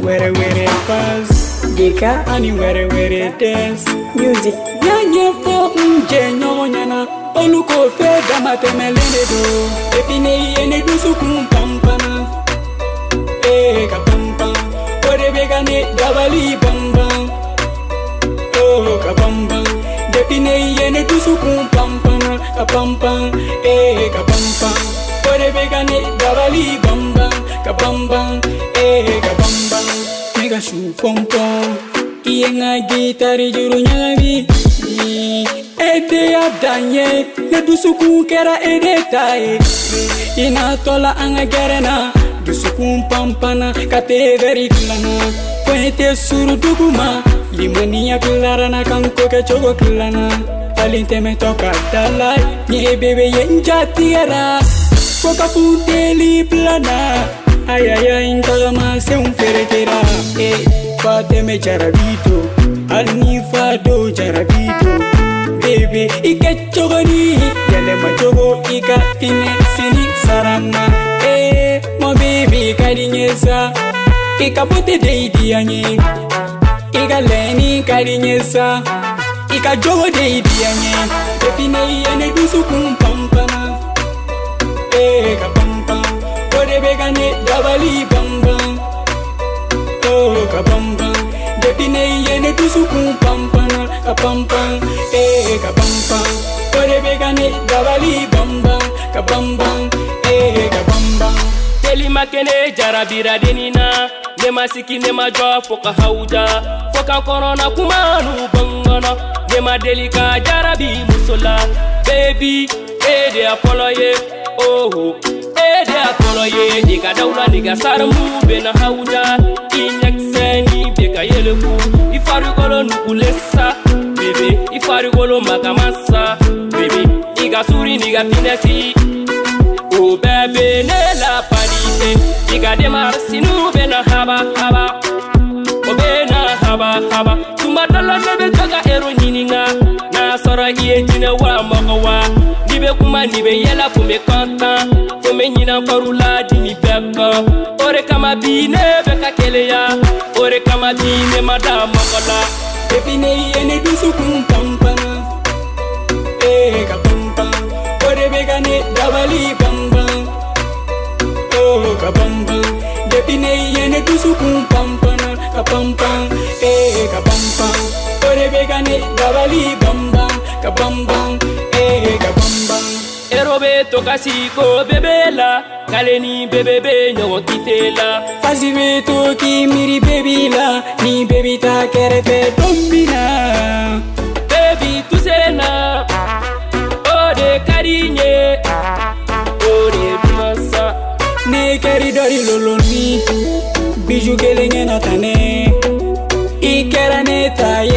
where fast. Dika ani where dance. Music. Nyanye fo nje nyonyana. Oluko fe dama temelene do. Epine yene dusu kumpampana. Kapampam. Ore begane dabali bambam. Oh kapampam. Depine yene dusu kumpampana. Kapampam. Kapampam. Ore begane dabali bambam. Kapampam. Kapampam. Mega shu pompom. Iyenga gitari juru nyabi. Ede ya danye. Ne dusu kera ede tae. Ina tola anga gerena. Dusukun pampana kate veri klana Poete suru duguma Limania klarana kanko ke chogo klana Alinte me toka dalai Nye bebe yenja tiara Koka futeli plana Ayaya intagama se un feretera Fate me jarabito Alni fado jarabito Bebe ike chogo ni Yale ma chogo ika fini sarama Mo baby karinyesa Ika pote deidi anye Ika leni karinyesa Ika jogo deidi anye Epine yene dusu kumpampana Kapampam Kode begane dabali bambam Kapampam Depine yene dusu kumpampana Kapampam Kapampam Kode begane dabali bambam Kapampam Kapampam Telima kene jarabira denina Nema siki nema jwa foka hauja Foka korona kumanu bangana Nema delika jarabi musola Baby, ede a follow ye Oh, ede a follow ye Nika daula niga saramu bena hauja Inyak seni beka yeleku Ifari golo nukulesa Baby, ifari golo magamasa Baby, iga suri niga finesi Oh baby ne la panite Iga demar sinu bena haba Oh bena haba Tuma dala nebe jaga ero nyininga Na sora iye jine wa mokawa Nibe kuma nibe yela fume kanta Fume nyina farula dini beka Ore kama bine beka keleya Ore kama bine mada mokola Epine yene dusu kumpampana Kapampam Ore begane dabali bambam Kapampam Depine yene dusu kumpampana Kapampam Kapampam Ore begane dabali bambam Kapampam Kapampam Erobe toka siko bebela Kaleni bebebe nyogo kitela Fasi be toki miri bebila Ni bebita kerefe dombina Baby tusena Ode karinye Ode bimasa Ne keri dori loloni Biju kelenge natane Ikera neta